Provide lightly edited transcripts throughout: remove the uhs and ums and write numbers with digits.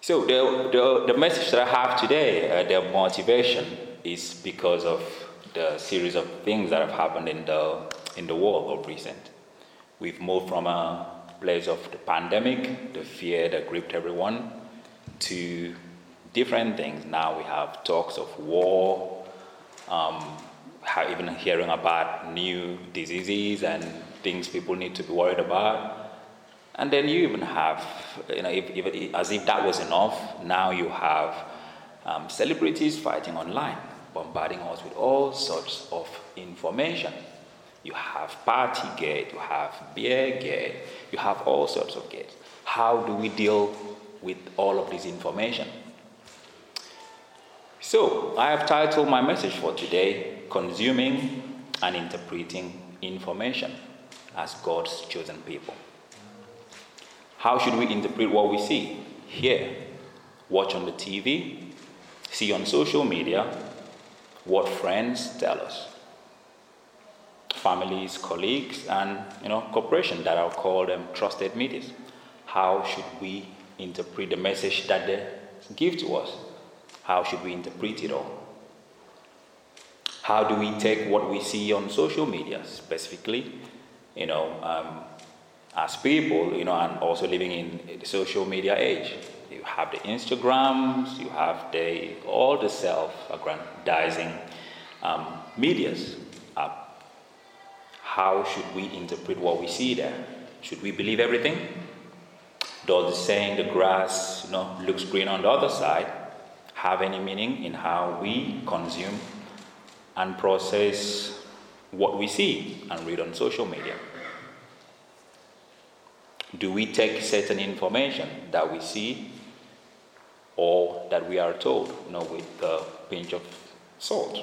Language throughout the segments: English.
So the message that I have today, the motivation, is because of the series of things that have happened in the world of recent. We've moved from a place of the pandemic, the fear that gripped everyone, to different things. Now we have talks of war, even hearing about new diseases and things people need to be worried about. And then you even have, as if that was enough, now you have celebrities fighting online, bombarding us with all sorts of information. You have Partygate, you have Beergate, you have all sorts of gates. How do we deal with all of this information? So, I have titled my message for today, Consuming and Interpreting Information as God's Chosen People. How should we interpret what we see, hear, watch on the TV, see on social media, what friends tell us? Families, colleagues, and corporations that are called trusted medias. How should we interpret the message that they give to us? How should we interpret it all? How do we take what we see on social media, specifically, as people, and also living in the social media age? You have the Instagrams, you have all the self-aggrandizing medias. How should we interpret what we see there? Should we believe everything? Does the saying the grass looks green on the other side have any meaning in how we consume and process what we see and read on social media? Do we take certain information that we see or that we are told, with a pinch of salt?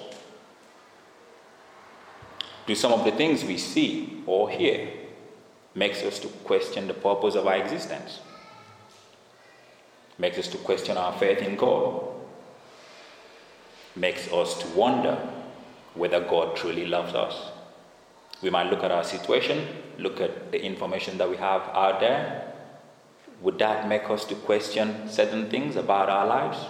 Do some of the things we see or hear makes us to question the purpose of our existence? Makes us to question our faith in God? Makes us to wonder whether God truly loves us? We might look at our situation, look at the information that we have out there. Would that make us to question certain things about our lives?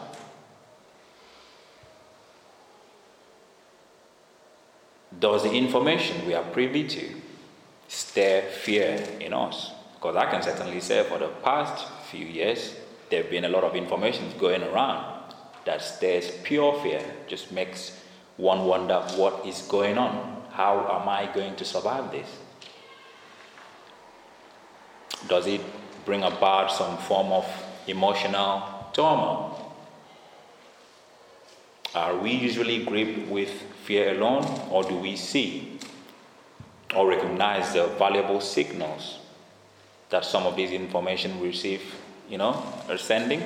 Does the information we are privy to stir fear in us? Because I can certainly say for the past few years, there have been a lot of information going around that stirs pure fear, just makes one wonder what is going on. How am I going to survive this? Does it bring about some form of emotional turmoil? Are we usually gripped with fear alone, or do we see or recognize the valuable signals that some of these information we receive, are sending?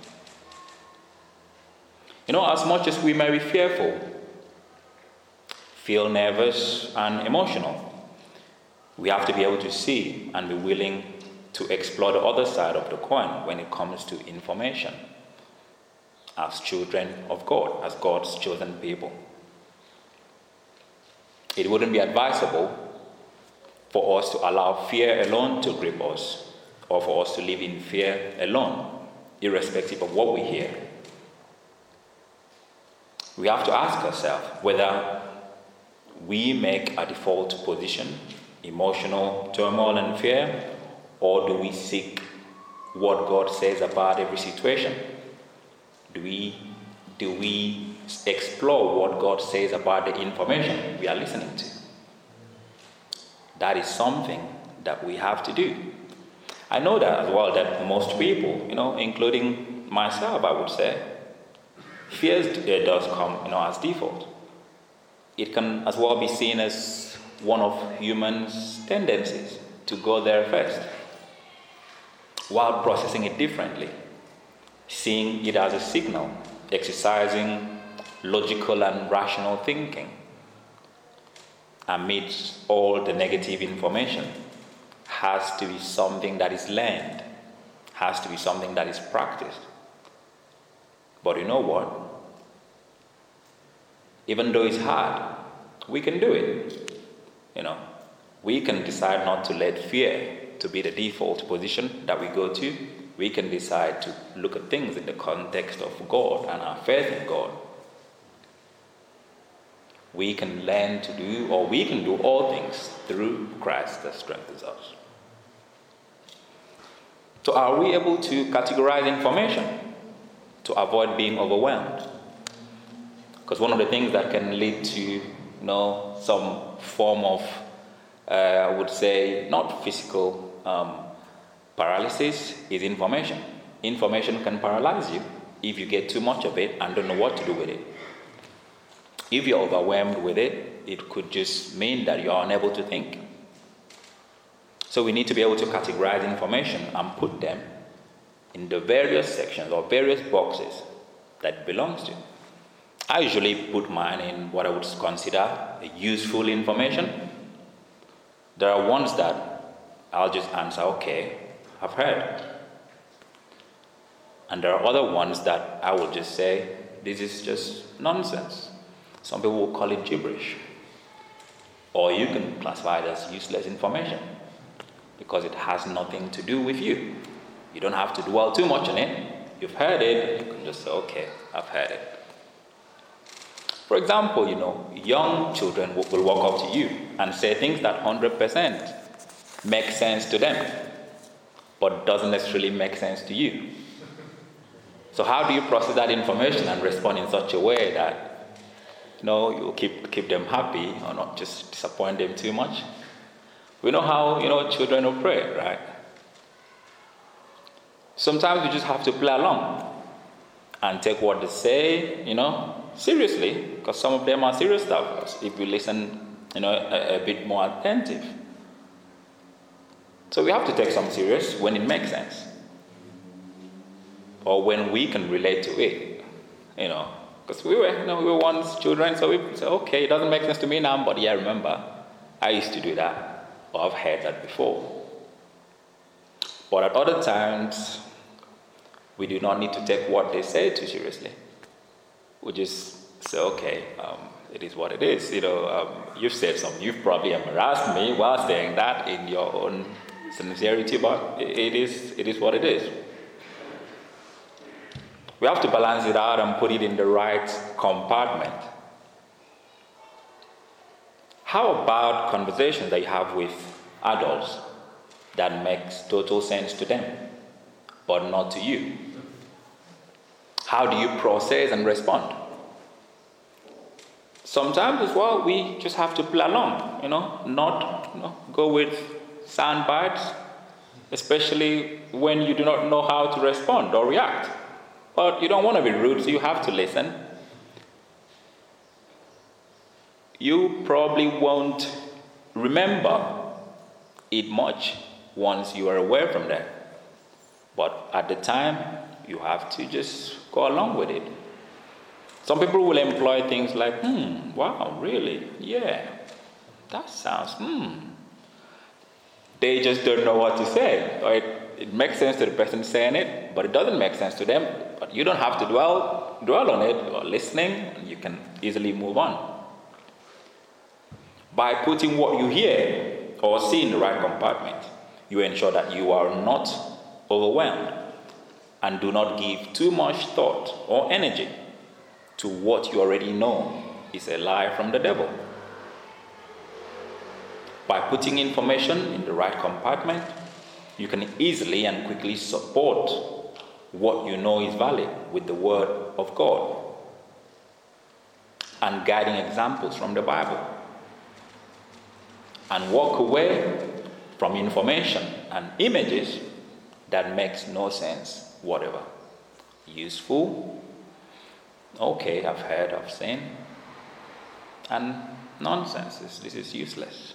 As much as we may be fearful, feel nervous and emotional, we have to be able to see and be willing to explore the other side of the coin when it comes to information as children of God, as God's chosen people. It wouldn't be advisable for us to allow fear alone to grip us, or for us to live in fear alone, irrespective of what we hear. We have to ask ourselves whether we make a default position, emotional turmoil and fear, or do we seek what God says about every situation? Do we explore what God says about the information we are listening to? That is something that we have to do. I know that as well, that most people, including myself, I would say, fear does come, as default. It can as well be seen as one of humans' tendencies to go there first, while processing it differently, seeing it as a signal, exercising logical and rational thinking amidst all the negative information has to be something that is learned, has to be something that is practiced. But you know what? Even though it's hard, we can do it. We can decide not to let fear to be the default position that we go to, We can decide to look at things in the context of God and our faith in God. We can learn to do, or we can do all things through Christ that strengthens us. So are we able to categorize information to avoid being overwhelmed? Because one of the things that can lead to, some form of, I would say, not physical paralysis is information. Information can paralyze you if you get too much of it and don't know what to do with it. If you're overwhelmed with it, it could just mean that you're unable to think. So we need to be able to categorize information and put them in the various sections or various boxes that it belongs to. I usually put mine in what I would consider useful information. There are ones that I'll just answer, okay, I've heard. And there are other ones that I will just say, this is just nonsense. Some people will call it gibberish. Or you can classify it as useless information because it has nothing to do with you. You don't have to dwell too much on it. You've heard it, you can just say, okay, I've heard it. For example, young children will walk up to you and say things that 100% make sense to them, but doesn't necessarily make sense to you. So how do you process that information and respond in such a way that you'll keep them happy or not just disappoint them too much? We know how children will pray, right? Sometimes you just have to play along and take what they say, seriously, because some of them are serious stuff if you listen, a bit more attentive. So we have to take some serious when it makes sense, or when we can relate to it, because we were once children, so we say, okay, it doesn't make sense to me now, but yeah, remember, I used to do that, or I've heard that before. But at other times, we do not need to take what they say too seriously. We just say, okay, it is what it is. You've said something, you've probably embarrassed me while saying that in your own sincerity, but it is what it is. We have to balance it out and put it in the right compartment. How about conversations that you have with adults that makes total sense to them, but not to you? How do you process and respond? Sometimes as well, we just have to play along, not go with sound bites, especially when you do not know how to respond or react. But you don't want to be rude, so you have to listen. You probably won't remember it much once you are away from that. But at the time, you have to just go along with it. Some people will employ things like, wow, really? Yeah, that sounds, They just don't know what to say. Or it makes sense to the person saying it, but it doesn't make sense to them. But you don't have to dwell on it or listening, and you can easily move on. By putting what you hear or see in the right compartment, you ensure that you are not overwhelmed and do not give too much thought or energy to what you already know is a lie from the devil. By putting information in the right compartment, you can easily and quickly support what you know is valid with the Word of God and guiding examples from the Bible, and walk away from information and images that makes no sense whatever. Useful, okay, I've heard, I've seen, and nonsense, this is useless.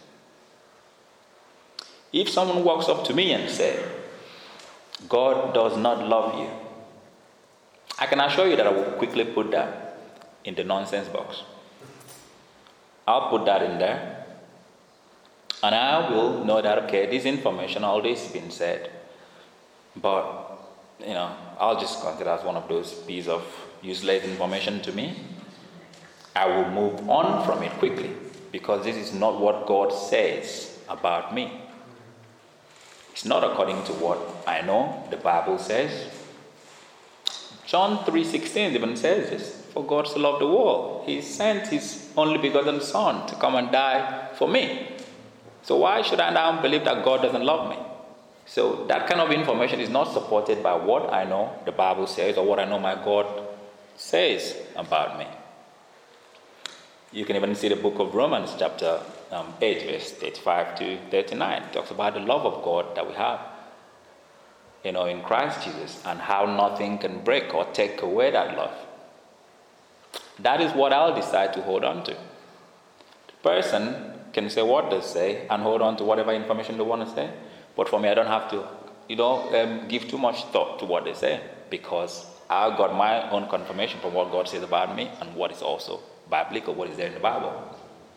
If someone walks up to me and says, God does not love you, I can assure you that I will quickly put that in the nonsense box. I'll put that in there, and I will know that, okay, this information, all this has been said, but, I'll just consider it as one of those pieces of useless information to me. I will move on from it quickly, because this is not what God says about me. It's not according to what I know the Bible says. John 3:16 even says this. For God so loved the world, He sent His only begotten Son to come and die for me. So why should I now believe that God doesn't love me? So that kind of information is not supported by what I know the Bible says or what I know my God says about me. You can even see the book of Romans chapter 8 verse 35 to 39. It talks about the love of God that we have in Christ Jesus, and how nothing can break or take away that love. That is what I'll decide to hold on to. The person can say what they say and hold on to whatever information they want to say, but for me, I don't have to give too much thought to what they say, because I've got my own confirmation from what God says about me and what is also biblical, what is there in the Bible.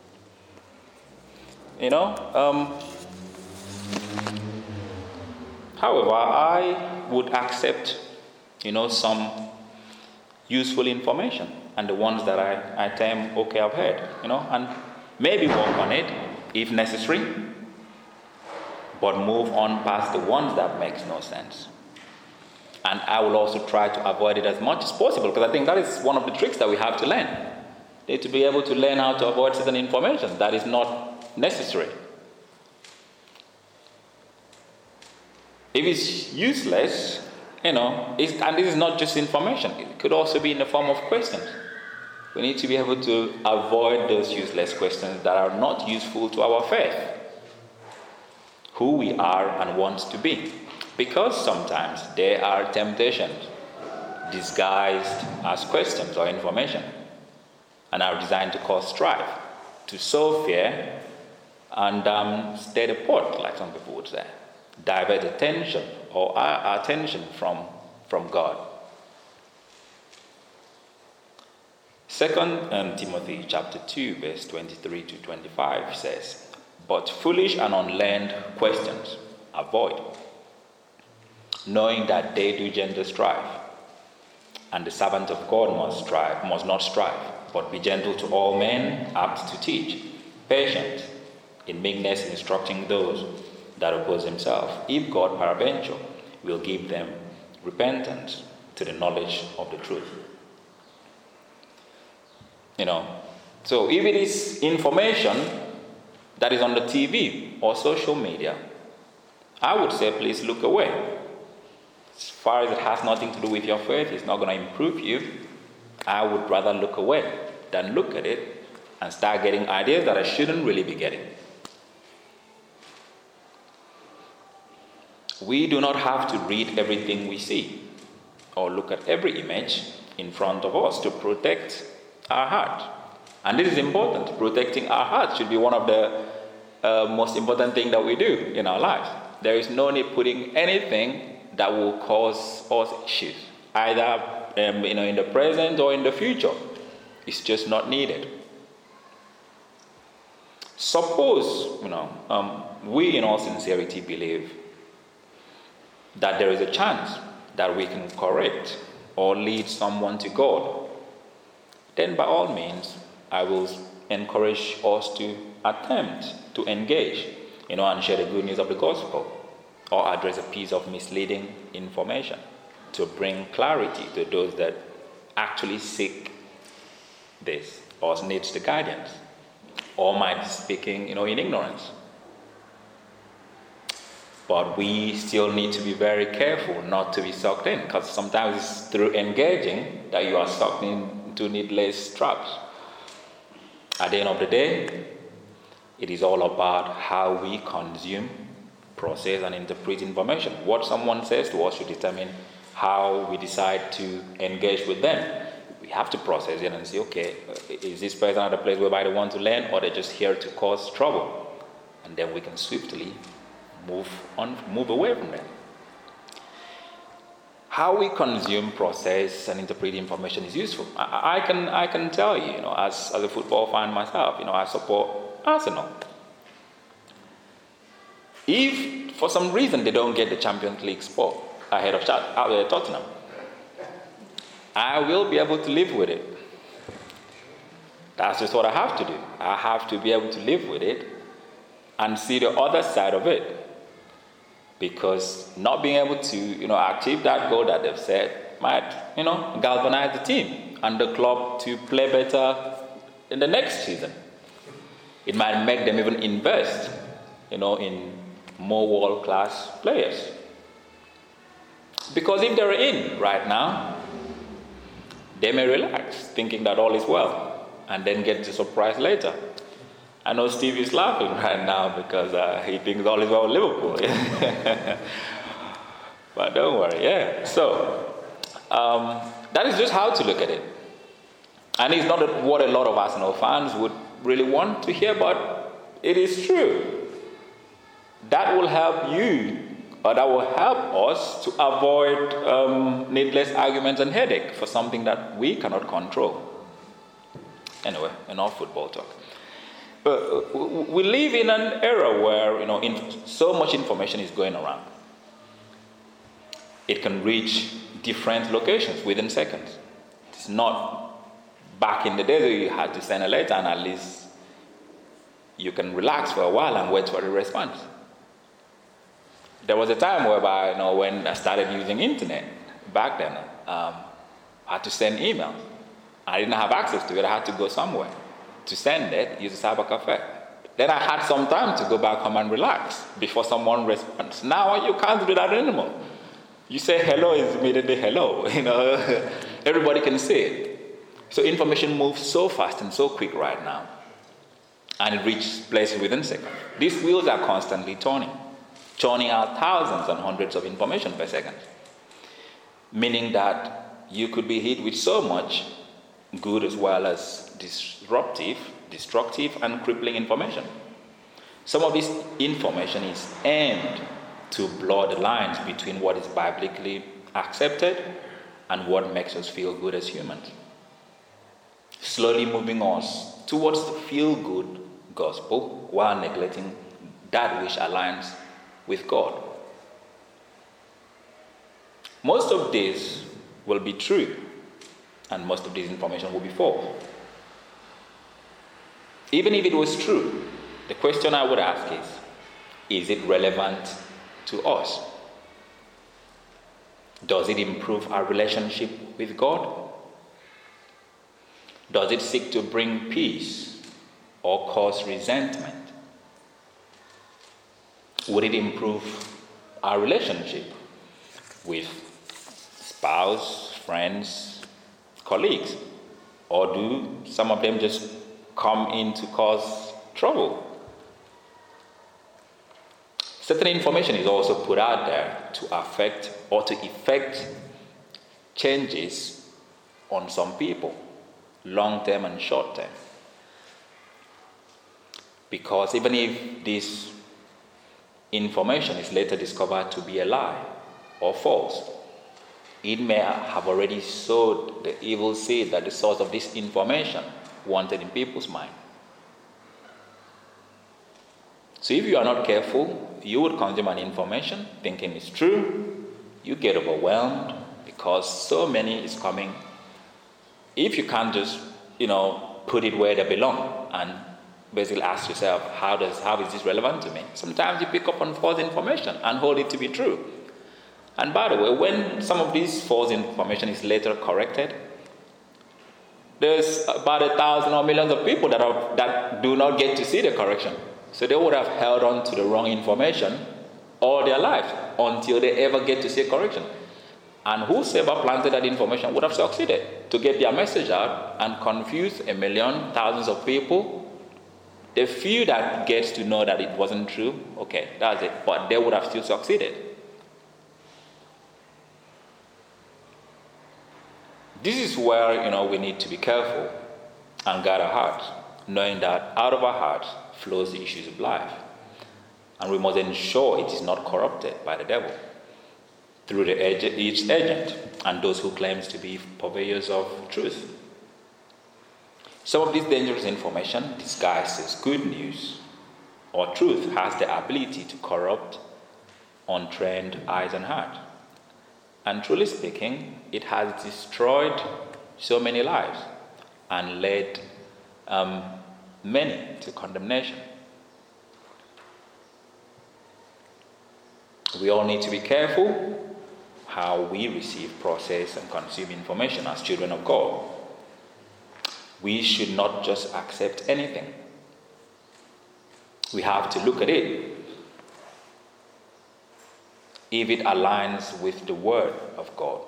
However, I would accept, some useful information, and the ones that I term okay, I've heard, and maybe work on it if necessary, but move on past the ones that makes no sense. And I will also try to avoid it as much as possible, because I think that is one of the tricks that we have to learn. We need to be able to learn how to avoid certain information that is not necessary. If it's useless, and this is not just information, it could also be in the form of questions. We need to be able to avoid those useless questions that are not useful to our faith, who we are and want to be. Because sometimes there are temptations disguised as questions or information, and are designed to cause strife, to sow fear, and stir the pot, like some people would say. Divert attention or our attention from God. 2 Timothy chapter 2 verse 23 to 25 says, but foolish and unlearned questions avoid, knowing that they do gender strife, and the servant of God must not strive, but be gentle to all men, apt to teach, patient, in meekness instructing those that oppose himself, if God peradventure will give them repentance to the knowledge of the truth. So if it is information that is on the TV or social media, I would say please look away. As far as it has nothing to do with your faith, it's not going to improve you, I would rather look away than look at it and start getting ideas that I shouldn't really be getting. We do not have to read everything we see or look at every image in front of us to protect our heart. And this is important. Protecting our heart should be one of the most important things that we do in our lives. There is no need putting anything that will cause us issues, either in the present or in the future. It's just not needed. Suppose we in all sincerity believe that there is a chance that we can correct or lead someone to God, then by all means, I will encourage us to attempt to engage, and share the good news of the gospel, or address a piece of misleading information to bring clarity to those that actually seek this or needs the guidance, or might be speaking, in ignorance. But we still need to be very careful not to be sucked in, because sometimes it's through engaging that you are sucked into needless traps. At the end of the day, it is all about how we consume, process, and interpret information. What someone says to us should determine how we decide to engage with them. We have to process it and say, okay, is this person at a place whereby they want to learn, or they're just here to cause trouble? And then we can swiftly move away from them. How we consume, process, and interpret information is useful. I can tell you, as a football fan myself, I support Arsenal. If for some reason they don't get the Champions League spot ahead of Tottenham, I will be able to live with it. That's just what I have to do. I have to be able to live with it and see the other side of it. because not being able to, achieve that goal that they've set might, galvanize the team and the club to play better in the next season. It might make them even invest, in more world-class players. Because if they're in right now, they may relax, thinking that all is well, and then get the surprise later. I know Steve is laughing right now because he thinks all is well with Liverpool. But don't worry, yeah. So, that is just how to look at it. And it's not what a lot of Arsenal fans would really want to hear, but it is true. That will help you, or that will help us to avoid needless arguments and headache for something that we cannot control. Anyway, enough football talk. But we live in an era where so much information is going around. It can reach different locations within seconds. It's not back in the day that you had to send a letter and at least you can relax for a while and wait for a response. There was a time whereby, when I started using internet back then, I had to send emails. I didn't have access to it. I had to go somewhere to send it, use a cyber cafe. Then I had some time to go back home and relax before someone responds. Now you can't do that anymore. You say hello is immediately hello. Everybody can see it. So information moves so fast and so quick right now, and it reaches places within seconds. These wheels are constantly churning out thousands and hundreds of information per second, meaning that you could be hit with so much good as well as destructive and crippling information. Some of this information is aimed to blur the lines between what is biblically accepted and what makes us feel good as humans, slowly moving us towards the feel-good gospel while neglecting that which aligns with God. Most of this will be true, and most of this information will be false. Even if it was true, the question I would ask is it relevant to us? Does it improve our relationship with God? Does it seek to bring peace or cause resentment? Would it improve our relationship with spouse, friends, colleagues? Or do some of them just come in to cause trouble? Certain information is also put out there to affect or to effect changes on some people, long-term and short-term. Because even if this information is later discovered to be a lie or false, it may have already sowed the evil seed that the source of this information wanted in people's mind. So if you are not careful, you would consume an information thinking it's true. You get overwhelmed because so many is coming. If you can't just, put it where they belong and basically ask yourself, how is this relevant to me? Sometimes you pick up on false information and hold it to be true. And by the way, when some of this false information is later corrected, there's about 1,000 or millions of people that do not get to see the correction. So they would have held on to the wrong information all their lives until they ever get to see a correction. And whosoever planted that information would have succeeded to get their message out and confuse thousands of people. The few that gets to know that it wasn't true, okay, that's it. But they would have still succeeded. This is where, we need to be careful and guard our hearts, knowing that out of our hearts flows the issues of life. And we must ensure it is not corrupted by the devil through its agent and those who claim to be purveyors of truth. Some of this dangerous information disguised as good news or truth has the ability to corrupt untrained eyes and hearts. And truly speaking, it has destroyed so many lives and led many to condemnation. We all need to be careful how we receive, process, and consume information as children of God. We should not just accept anything. We have to look at it if it aligns with the Word of God.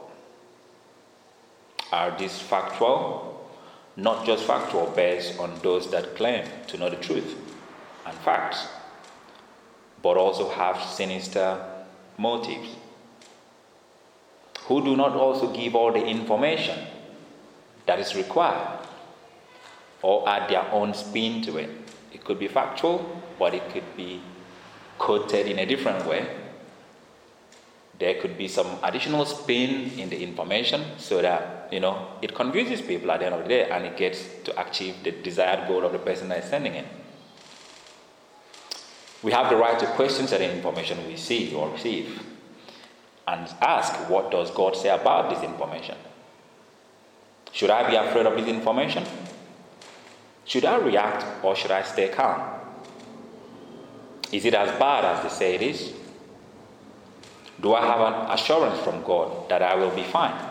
Are these factual? Not just factual, based on those that claim to know the truth and facts, but also have sinister motives, who do not also give all the information that is required or add their own spin to it. It could be factual, but it could be quoted in a different way. There could be some additional spin in the information so that, it confuses people at the end of the day and it gets to achieve the desired goal of the person that is sending it. We have the right to question certain information we see or receive and ask, what does God say about this information? Should I be afraid of this information? Should I react or should I stay calm? Is it as bad as they say it is? Do I have an assurance from God that I will be fine?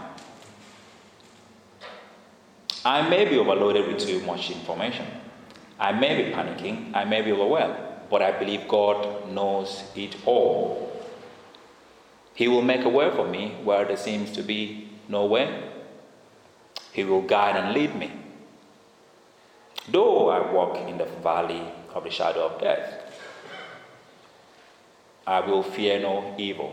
I may be overloaded with too much information. I may be panicking. I may be overwhelmed. But I believe God knows it all. He will make a way for me where there seems to be no way. He will guide and lead me. Though I walk in the valley of the shadow of death, I will fear no evil.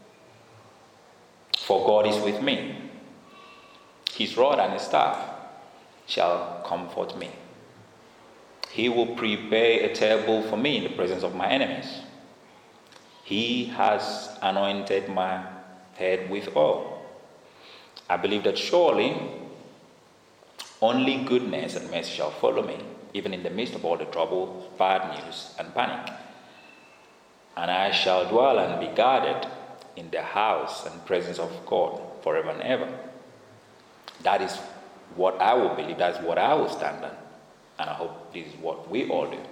For God is with me. His rod and his staff shall comfort me. He will prepare a table for me in the presence of my enemies. He has anointed my head with oil. I believe that surely only goodness and mercy shall follow me, even in the midst of all the trouble, bad news, and panic. And I shall dwell and be guarded in the house and presence of God forever and ever. That is what I will believe. That's what I will stand on. And I hope this is what we all do.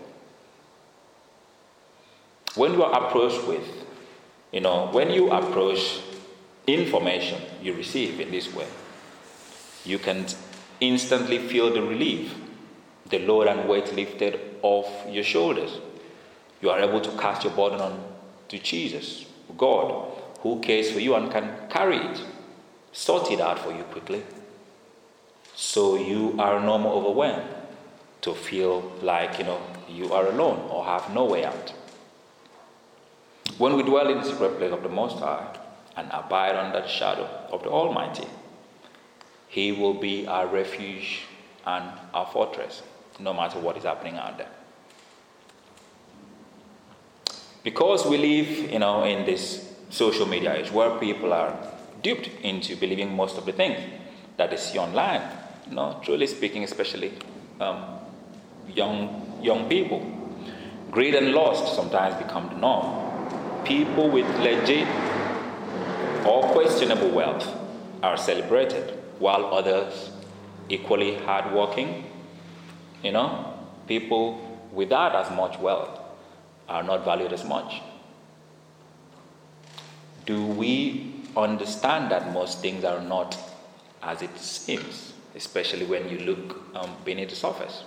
When you are approached with, when you approach information you receive in this way, you can instantly feel the relief, the load and weight lifted off your shoulders. You are able to cast your burden on to Jesus, God, who cares for you and can carry it, sort it out for you quickly. So you are no more overwhelmed to feel like, you are alone or have no way out. When we dwell in the secret place of the Most High and abide under the shadow of the Almighty, He will be our refuge and our fortress, no matter what is happening out there. Because we live, in this social media age where people are duped into believing most of the things that they see online, truly speaking, especially young people. Greed and lust sometimes become the norm. People with legit or questionable wealth are celebrated, while others, equally hardworking, people without as much wealth, are not valued as much. Do we understand that most things are not as it seems, especially when you look beneath the surface?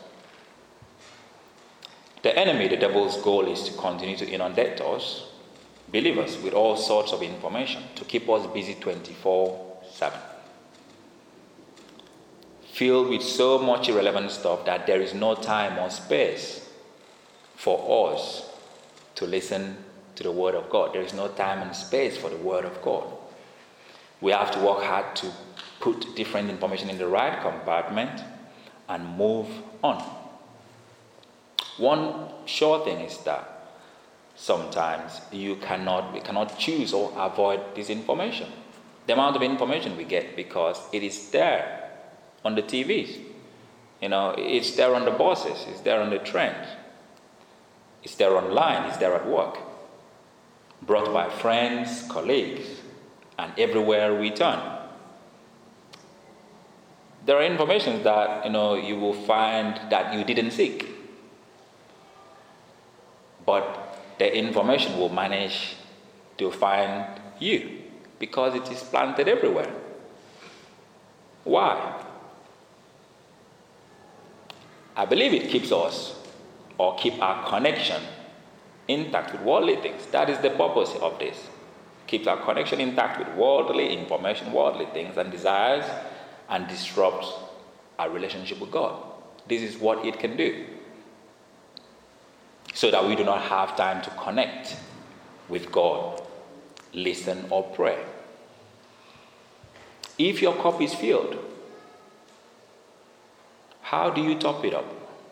The enemy, the devil's goal, is to continue to inundate us, believers, with all sorts of information to keep us busy 24/7. Filled with so much irrelevant stuff that there is no time or space for us to listen to the Word of God. There is no time and space for the Word of God. We have to work hard to put different information in the right compartment and move on. One sure thing is that sometimes we cannot choose or avoid this information. The amount of information we get, because it is there on the TVs. It's there on the buses, it's there on the trains, it's there online, it's there at work. Brought by friends, colleagues, and everywhere we turn. There are information that, you will find that you didn't seek. But the information will manage to find you, because it is planted everywhere. Why? I believe it keeps us, or keep our connection intact with worldly things. That is the purpose of this. Keeps our connection intact with worldly information, worldly things and desires, and disrupts our relationship with God. This is what it can do. So that we do not have time to connect with God, listen or pray. If your cup is filled, how do you top it up?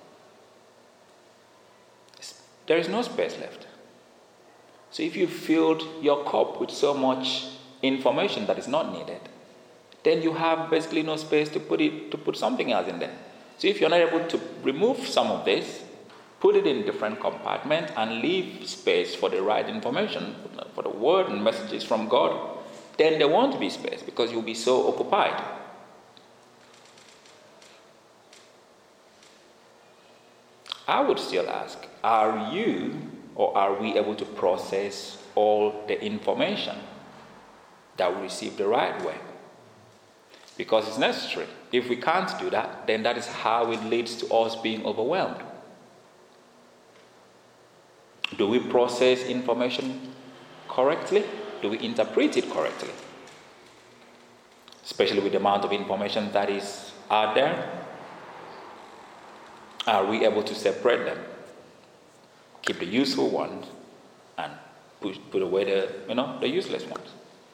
There is no space left. So if you filled your cup with so much information that is not needed, then you have basically no space to put something else in there. So if you're not able to remove some of this, put it in different compartments and leave space for the right information, for the word and messages from God, then there won't be space because you'll be so occupied. I would still ask, are you or are we able to process all the information that we receive the right way? Because it's necessary. If we can't do that, then that is how it leads to us being overwhelmed. Do we process information correctly? Do we interpret it correctly? Especially with the amount of information that is out there. Are we able to separate them? Keep the useful ones and put away the useless ones.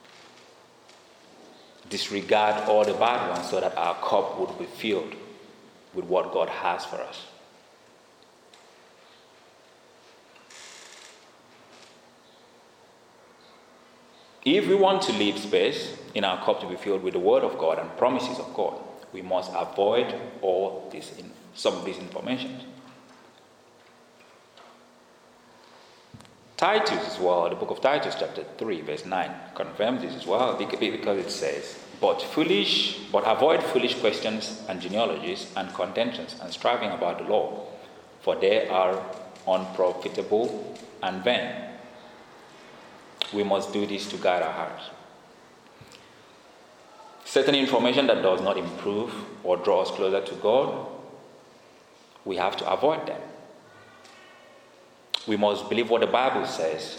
Disregard all the bad ones so that our cup would be filled with what God has for us. If we want to leave space in our cup to be filled with the Word of God and promises of God, we must avoid some of this information. Titus as well, the book of Titus chapter 3 verse 9 confirms this as well, because it says, but avoid foolish questions and genealogies and contentions and striving about the law, for they are unprofitable and vain. We must do this to guide our hearts. Certain information that does not improve or draw us closer to God, we have to avoid them. We must believe what the Bible says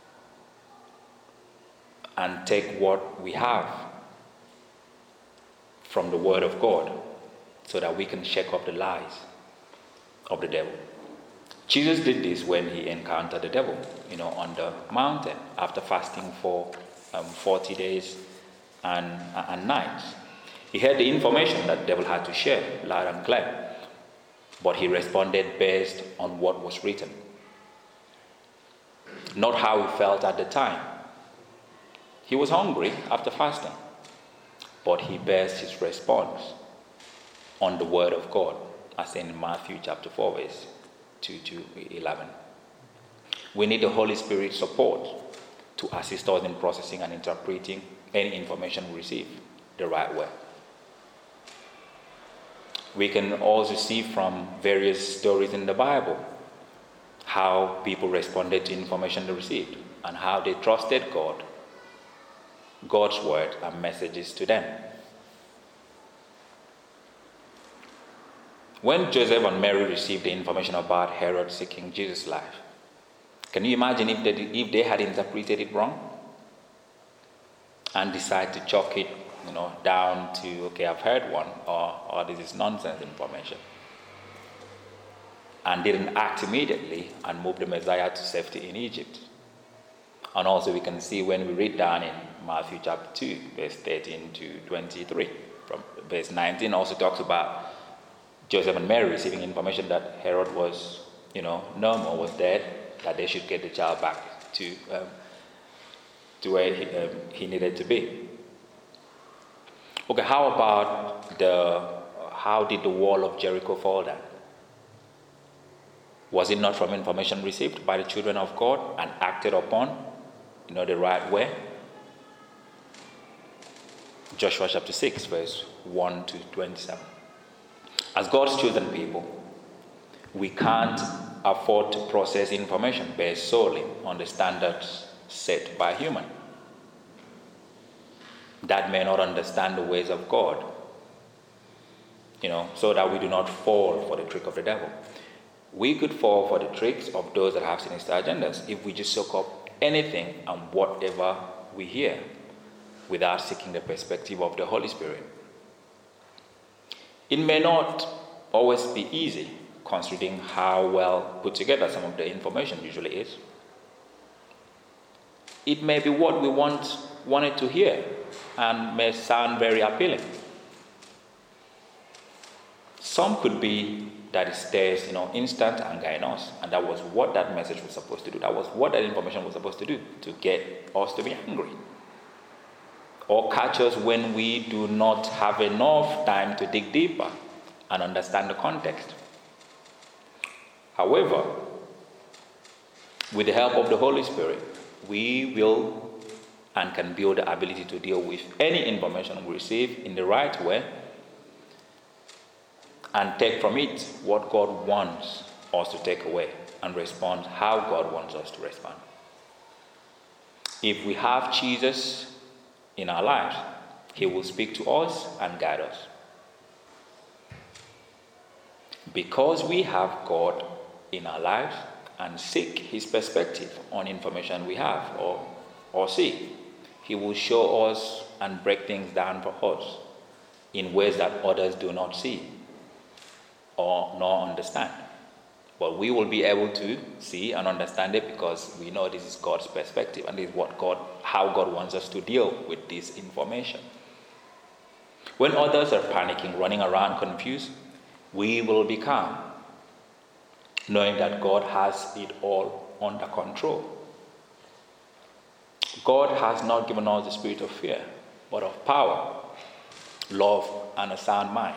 and take what we have from the Word of God so that we can shake off the lies of the devil. Jesus did this when he encountered the devil, on the mountain after fasting for 40 days and nights. He heard the information that the devil had to share loud and clear, but he responded based on what was written, not how he felt at the time. He was hungry after fasting, but he based his response on the Word of God, as in Matthew chapter 4 verse 2 to 11. We need the Holy Spirit's support to assist us in processing and interpreting any information we receive the right way. We can also see from various stories in the Bible how people responded to information they received and how they trusted God's word and messages to them. When Joseph and Mary received the information about Herod seeking Jesus' life, can you imagine if they had interpreted it wrong and decided to chalk it down to, okay, I've heard one, or this is nonsense information, and didn't act immediately and move the Messiah to safety in Egypt? And also we can see when we read down in Matthew chapter 2, verse 13 to 23, from verse 19 also talks about Joseph and Mary receiving information that Herod was, normal, was dead, that they should get the child back to where he needed to be. Okay, how about how did the wall of Jericho fall down? Was it not from information received by the children of God and acted upon, the right way? Joshua chapter 6, verse 1 to 27. As God's chosen people, we can't afford to process information based solely on the standards set by human that may not understand the ways of God, so that we do not fall for the trick of the devil. We could fall for the tricks of those that have sinister agendas if we just soak up anything and whatever we hear without seeking the perspective of the Holy Spirit. It may not always be easy, considering how well put together some of the information usually is. It may be what we wanted to hear and may sound very appealing. Some could be that it stirs, instant anger in us, and that was what that message was supposed to do. That was what that information was supposed to do, to get us to be angry. Or catch us when we do not have enough time to dig deeper and understand the context. However, with the help of the Holy Spirit, we will and can build the ability to deal with any information we receive in the right way and take from it what God wants us to take away and respond how God wants us to respond. If we have Jesus in our lives, he will speak to us and guide us. Because we have God in our lives and seek his perspective on information we have or see, he will show us and break things down for us in ways that others do not see or nor understand. But we will be able to see and understand it because we know this is God's perspective and this is how God wants us to deal with this information. When others are panicking, running around confused, we will be calm, knowing that God has it all under control. God has not given us the spirit of fear, but of power, love, and a sound mind.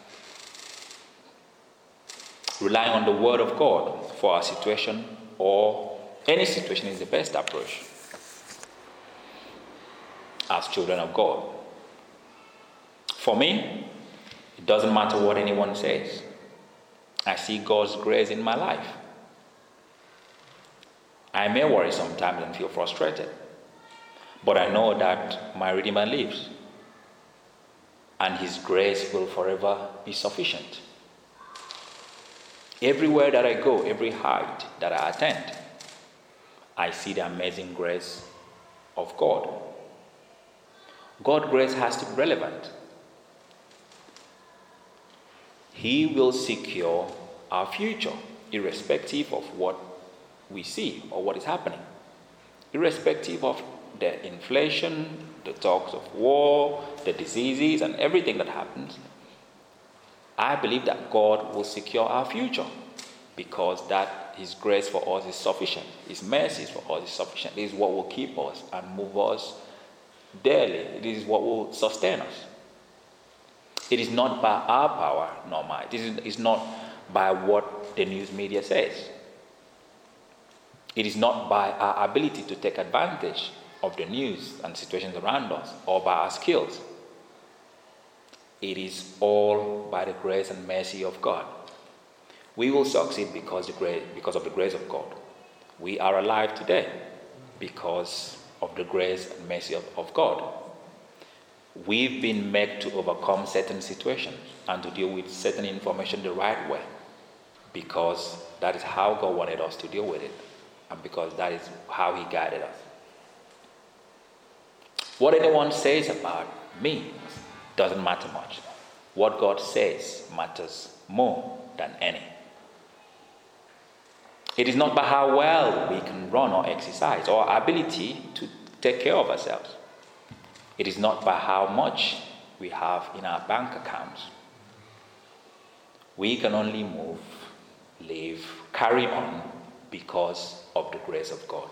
Relying on the word of God for our situation or any situation is the best approach as children of God. For me, it doesn't matter what anyone says. I see God's grace in my life. I may worry sometimes and feel frustrated, but I know that my Redeemer lives and his grace will forever be sufficient. Everywhere that I go, every height that I attend, I see the amazing grace of God. God's grace has to be relevant. He will secure our future, irrespective of what we see or what is happening. Irrespective of the inflation, the talks of war, the diseases, and everything that happens, I believe that God will secure our future because that his grace for us is sufficient. His mercy for us is sufficient. This is what will keep us and move us daily. This is what will sustain us. It is not by our power nor might. This is not by what the news media says. It is not by our ability to take advantage of the news and situations around us or by our skills. It is all by the grace and mercy of God. We will succeed because of the grace of God. We are alive today because of the grace and mercy of God. We've been made to overcome certain situations and to deal with certain information the right way because that is how God wanted us to deal with it and because that is how he guided us. What anyone says about me doesn't matter much. What God says matters more than any. It is not by how well we can run or exercise or our ability to take care of ourselves. It is not by how much we have in our bank accounts. We can only move, live, carry on because of the grace of God.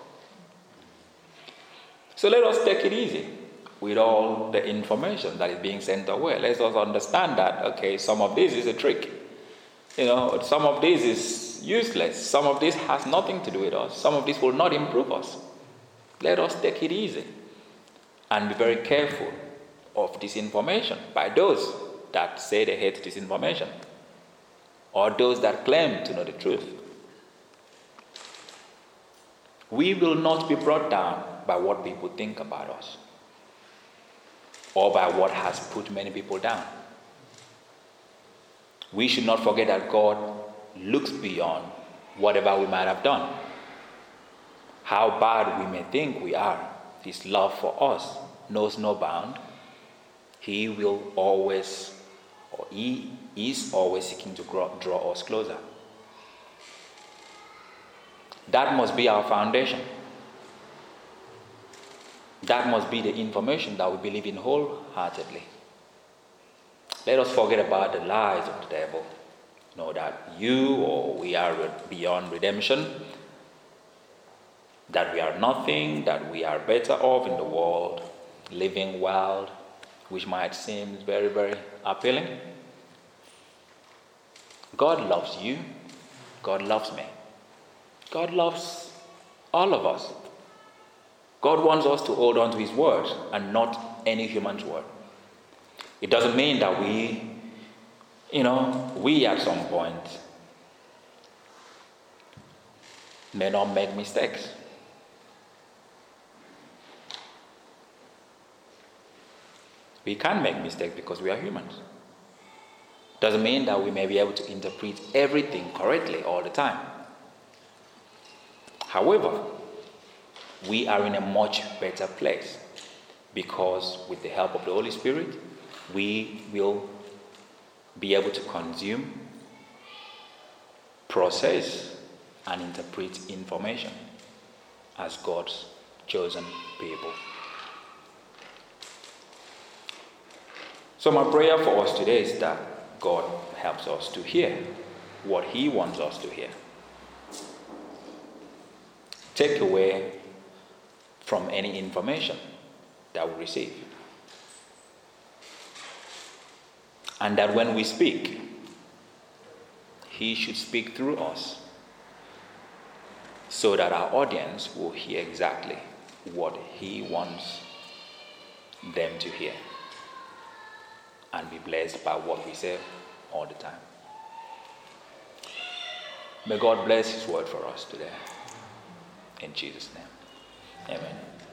So let us take it easy with all the information that is being sent away. Let us understand that, okay, some of this is a trick. Some of this is useless. Some of this has nothing to do with us. Some of this will not improve us. Let us take it easy and be very careful of this information by those that say they hate this information or those that claim to know the truth. We will not be brought down by what people think about us or by what has put many people down. We should not forget that God looks beyond whatever we might have done. How bad we may think we are, His love for us knows no bound. He will always, or He is always seeking to draw us closer. That must be our foundation. That must be the information that we believe in wholeheartedly. Let us forget about the lies of the devil. Know that you or we are beyond redemption, that we are nothing, that we are better off in the world, living well, which might seem very, very appealing. God loves you. God loves me. God loves all of us. God wants us to hold on to His word and not any human's word. It doesn't mean that we at some point may not make mistakes. We can make mistakes because we are humans. Doesn't mean that we may be able to interpret everything correctly all the time. However, we are in a much better place because with the help of the Holy Spirit, we will be able to consume, process, and interpret information as God's chosen people. So my prayer for us today is that God helps us to hear what He wants us to hear. Take away from any information that we receive. And that when we speak, He should speak through us so that our audience will hear exactly what He wants them to hear and be blessed by what we say all the time. May God bless His word for us today. In Jesus' name, amen.